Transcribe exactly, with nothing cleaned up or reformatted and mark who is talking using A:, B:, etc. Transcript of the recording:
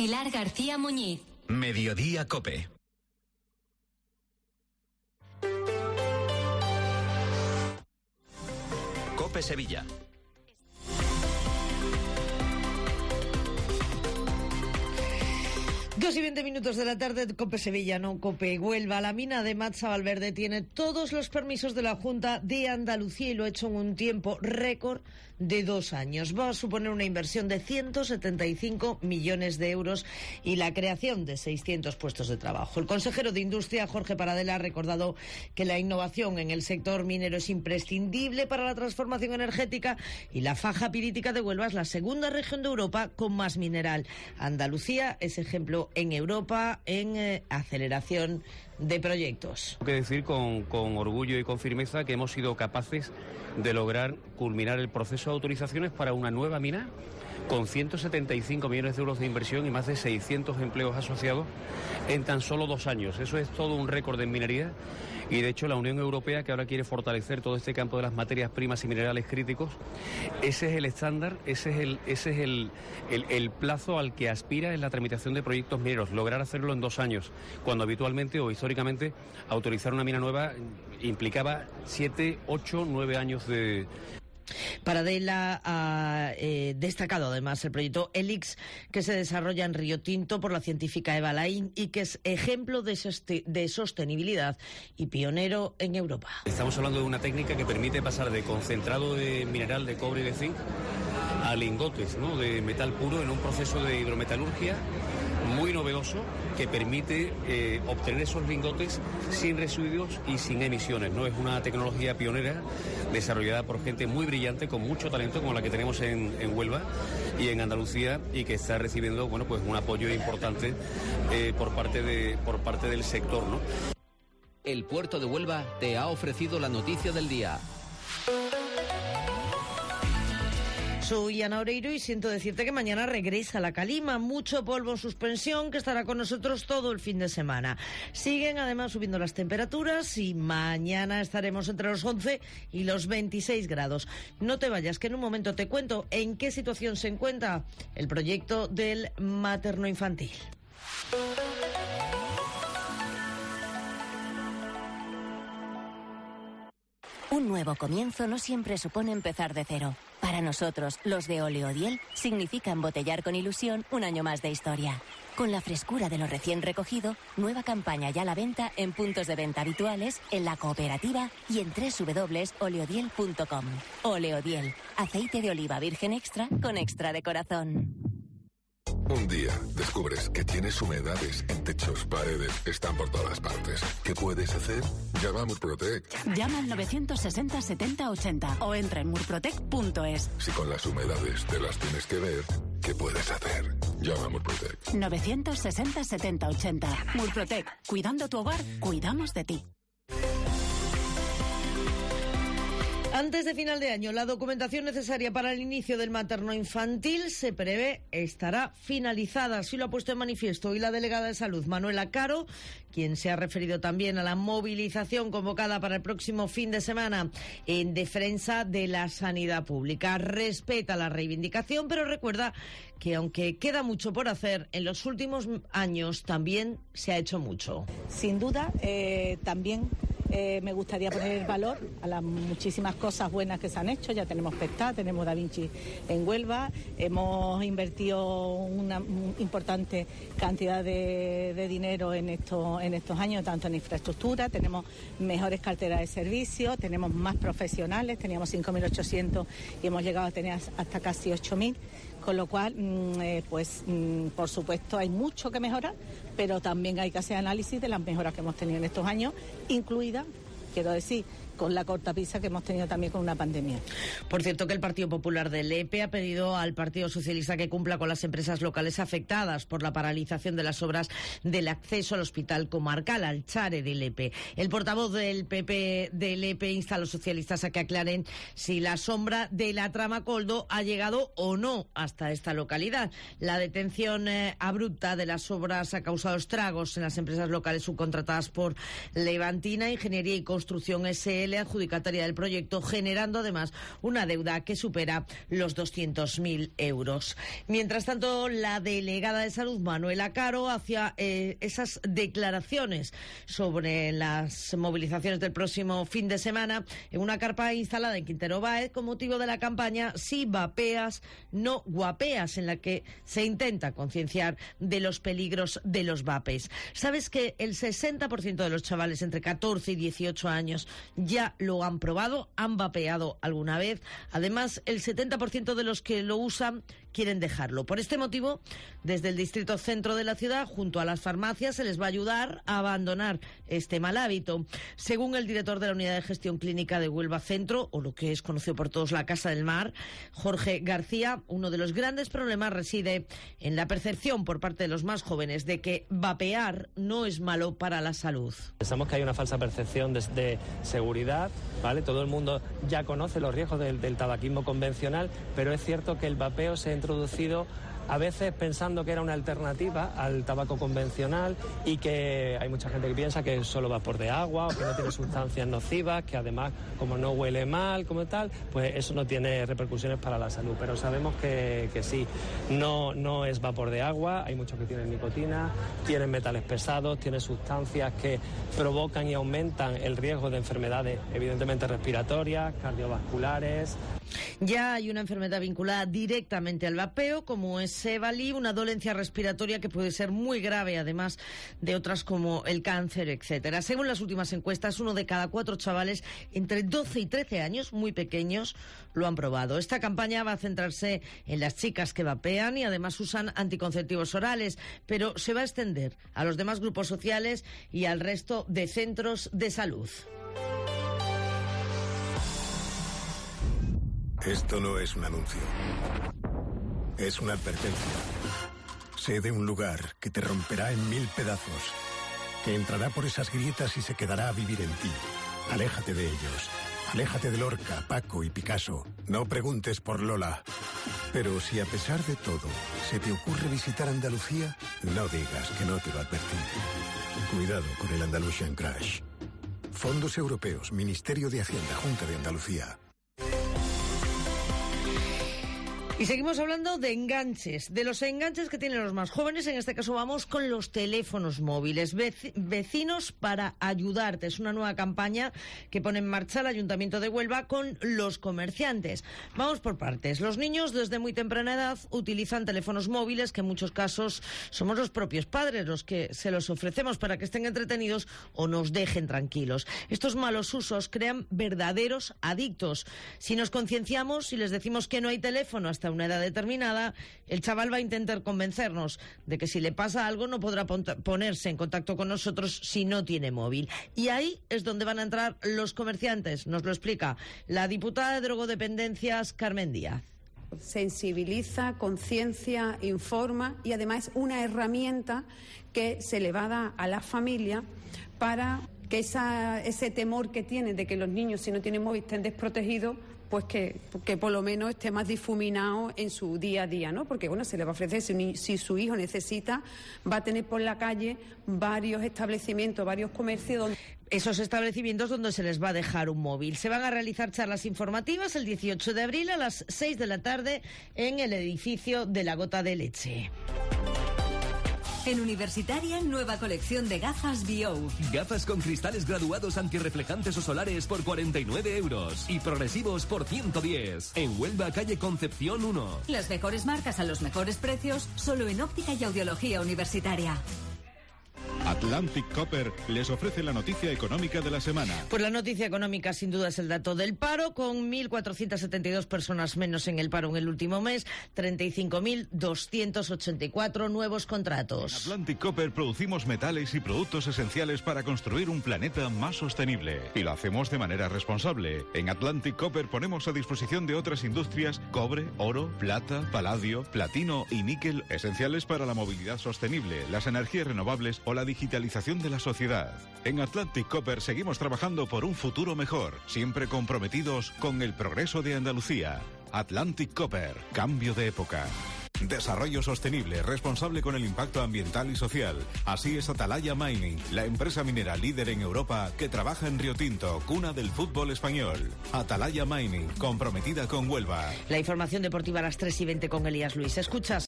A: Pilar García Muñiz.
B: Mediodía COPE. COPE Sevilla.
C: Dos y veinte minutos de la tarde, COPE Sevilla, no COPE Huelva. La mina de Matza Valverde tiene todos los permisos de la Junta de Andalucía y lo ha hecho en un tiempo récord de dos años. Va a suponer una inversión de ciento setenta y cinco millones de euros y la creación de seiscientos puestos de trabajo. El consejero de Industria, Jorge Paradela, ha recordado que la innovación en el sector minero es imprescindible para la transformación energética y la faja pirítica de Huelva es la segunda región de Europa con más mineral. Andalucía es ejemplo en Europa en eh, aceleración de proyectos.
D: Tengo que decir con, con orgullo y con firmeza que hemos sido capaces de lograr culminar el proceso de autorizaciones para una nueva mina con ciento setenta y cinco millones de euros de inversión y más de seiscientos empleos asociados en tan solo dos años. Eso es todo un récord en minería y de hecho la Unión Europea, que ahora quiere fortalecer todo este campo de las materias primas y minerales críticos, ese es el estándar, ese es el, ese es el, el, el plazo al que aspira en la tramitación de proyectos mineros, lograr hacerlo en dos años, cuando habitualmente o históricamente autorizar una mina nueva implicaba siete, ocho, nueve años de...
C: Paradela ha eh, destacado además el proyecto Helix, que se desarrolla en Río Tinto por la científica Eva Laín y que es ejemplo de, soste- de sostenibilidad y pionero en Europa.
D: Estamos hablando de una técnica que permite pasar de concentrado de mineral de cobre y de zinc a lingotes, ¿no?, de metal puro en un proceso de hidrometalurgia muy novedoso que permite eh, obtener esos lingotes sin residuos y sin emisiones, ¿no? Es una tecnología pionera desarrollada por gente muy brillante con mucho talento como la que tenemos en, en Huelva y en Andalucía y que está recibiendo, bueno, pues un apoyo importante eh, por parte de por parte del sector, ¿no?
E: El Puerto de Huelva te ha ofrecido la noticia del día.
C: Soy Ana Oreiro y siento decirte que mañana regresa la calima, mucho polvo en suspensión que estará con nosotros todo el fin de semana. Siguen además subiendo las temperaturas y mañana estaremos entre los once y los veintiséis grados. No te vayas, que en un momento te cuento en qué situación se encuentra el proyecto del materno infantil.
F: Un nuevo comienzo no siempre supone empezar de cero. Para nosotros, los de Oleodiel, significa embotellar con ilusión un año más de historia. Con la frescura de lo recién recogido, nueva campaña ya a la venta en puntos de venta habituales, en la cooperativa y en doble u doble u doble u punto oleodiel punto com. Oleodiel, aceite de oliva virgen extra con extra de corazón.
G: Un día descubres que tienes humedades en techos, paredes, están por todas partes. ¿Qué puedes hacer? Llama a Murprotec.
H: Llama al novecientos sesenta setenta ochenta o entra en murprotec punto es.
G: Si con las humedades te las tienes que ver, ¿qué puedes hacer? Llama a Murprotec.
H: novecientos sesenta setenta ochenta. Murprotec. Cuidando tu hogar, cuidamos de ti.
C: Antes de final de año, la documentación necesaria para el inicio del materno infantil se prevé estará finalizada. Así lo ha puesto en manifiesto hoy la delegada de Salud, Manuela Caro, quien se ha referido también a la movilización convocada para el próximo fin de semana en defensa de la sanidad pública. Respeta la reivindicación, pero recuerda que aunque queda mucho por hacer, en los últimos años también se ha hecho mucho.
I: Sin duda, eh, también eh, me gustaría poner el valor a las muchísimas cosas buenas que se han hecho. Ya tenemos PECTA, tenemos Da Vinci en Huelva, hemos invertido una importante cantidad de, de dinero en estos, en estos años, tanto en infraestructura, tenemos mejores carteras de servicios, tenemos más profesionales, teníamos cinco mil ochocientos y hemos llegado a tener hasta casi ocho mil. Con lo cual, eh, pues, por supuesto, hay mucho que mejorar, pero también hay que hacer análisis de las mejoras que hemos tenido en estos años, incluida, quiero decir, con la cortapisa que hemos tenido también con una pandemia.
C: Por cierto, que el Partido Popular de Lepe ha pedido al Partido Socialista que cumpla con las empresas locales afectadas por la paralización de las obras del acceso al Hospital Comarcal, al Chare de Lepe. El portavoz del P P de Lepe insta a los socialistas a que aclaren si la sombra de la trama Coldo ha llegado o no hasta esta localidad. La detención eh, abrupta de las obras ha causado estragos en las empresas locales subcontratadas por Levantina, Ingeniería y Construcción S L, adjudicataria del proyecto, generando además una deuda que supera los doscientos mil euros. Mientras tanto, la delegada de Salud, Manuela Caro, hacía eh, esas declaraciones sobre las movilizaciones del próximo fin de semana en una carpa instalada en Quintero Báez con motivo de la campaña Si vapeas, no guapeas, en la que se intenta concienciar de los peligros de los vapes. ¿Sabes que el sesenta por ciento de los chavales entre catorce y dieciocho años ya lo han probado, han vapeado alguna vez? Además, el setenta por ciento de los que lo usan quieren dejarlo. Por este motivo, desde el distrito centro de la ciudad, junto a las farmacias, se les va a ayudar a abandonar este mal hábito. Según el director de la Unidad de Gestión Clínica de Huelva Centro, o lo que es conocido por todos la Casa del Mar, Jorge García, uno de los grandes problemas reside en la percepción por parte de los más jóvenes de que vapear no es malo para la salud.
A: Pensamos que hay una falsa percepción de, de seguridad, ¿vale? Todo el mundo ya conoce los riesgos del, del tabaquismo convencional, pero es cierto que el vapeo se ha introducido a veces pensando que era una alternativa al tabaco convencional y que hay mucha gente que piensa que solo vapor de agua o que no tiene sustancias nocivas, que además como no huele mal, como tal, pues eso no tiene repercusiones para la salud. Pero sabemos que, que sí, no, no es vapor de agua, hay muchos que tienen nicotina, tienen metales pesados, tienen sustancias que provocan y aumentan el riesgo de enfermedades evidentemente respiratorias, cardiovasculares.
C: Ya hay una enfermedad vinculada directamente al vapeo, como es EVALI, una dolencia respiratoria que puede ser muy grave, además de otras como el cáncer, etcétera. Según las últimas encuestas, uno de cada cuatro chavales entre doce y trece años, muy pequeños, lo han probado. Esta campaña va a centrarse en las chicas que vapean y además usan anticonceptivos orales, pero se va a extender a los demás grupos sociales y al resto de centros de salud.
J: Esto no es un anuncio. Es una advertencia. Sé de un lugar que te romperá en mil pedazos, que entrará por esas grietas y se quedará a vivir en ti. Aléjate de ellos. Aléjate de Lorca, Paco y Picasso. No preguntes por Lola. Pero si a pesar de todo se te ocurre visitar Andalucía, no digas que no te lo advertí. Cuidado con el Andalusian Crash. Fondos Europeos, Ministerio de Hacienda, Junta de Andalucía.
C: Y seguimos hablando de enganches, de los enganches que tienen los más jóvenes. En este caso vamos con los teléfonos móviles. Vecinos para ayudarte. Es una nueva campaña que pone en marcha el Ayuntamiento de Huelva con los comerciantes. Vamos por partes. Los niños desde muy temprana edad utilizan teléfonos móviles que en muchos casos somos los propios padres los que se los ofrecemos para que estén entretenidos o nos dejen tranquilos. Estos malos usos crean verdaderos adictos. Si nos concienciamos y les decimos que no hay teléfono hasta a una edad determinada, el chaval va a intentar convencernos de que si le pasa algo no podrá ponerse en contacto con nosotros si no tiene móvil. Y ahí es donde van a entrar los comerciantes. Nos lo explica la diputada de Drogodependencias, Carmen Díaz.
K: Sensibiliza, conciencia, informa y además es una herramienta que se le va a dar a la familia para que esa, ese temor que tienen de que los niños si no tienen móvil estén desprotegidos, pues que, que por lo menos esté más difuminado en su día a día, ¿no? Porque, bueno, se le va a ofrecer, si, si su hijo necesita, va a tener por la calle varios establecimientos, varios comercios donde...
C: Esos establecimientos donde se les va a dejar un móvil. Se van a realizar charlas informativas el dieciocho de abril a las seis de la tarde en el edificio de la Gota de Leche.
L: En Universitaria, nueva colección de gafas B O.
B: Gafas con cristales graduados antirreflejantes o solares por cuarenta y nueve euros y progresivos por ciento diez. En Huelva, calle Concepción uno.
L: Las mejores marcas a los mejores precios, solo en óptica y audiología universitaria.
M: Atlantic Copper les ofrece la noticia económica de la semana.
C: Pues la noticia económica sin duda es el dato del paro, con mil cuatrocientas setenta y dos personas menos en el paro en el último mes, treinta y cinco mil doscientos ochenta y cuatro nuevos contratos.
M: En Atlantic Copper producimos metales y productos esenciales para construir un planeta más sostenible. Y lo hacemos de manera responsable. En Atlantic Copper ponemos a disposición de otras industrias cobre, oro, plata, paladio, platino y níquel, esenciales para la movilidad sostenible, las energías renovables o la digitalización de la sociedad. En Atlantic Copper seguimos trabajando por un futuro mejor, siempre comprometidos con el progreso de Andalucía. Atlantic Copper, cambio de época.
N: Desarrollo sostenible, responsable con el impacto ambiental y social. Así es Atalaya Mining, la empresa minera líder en Europa que trabaja en Río Tinto, cuna del fútbol español. Atalaya Mining, comprometida con Huelva.
C: La información deportiva a las tres y veinte con Elías Luis. Escuchas.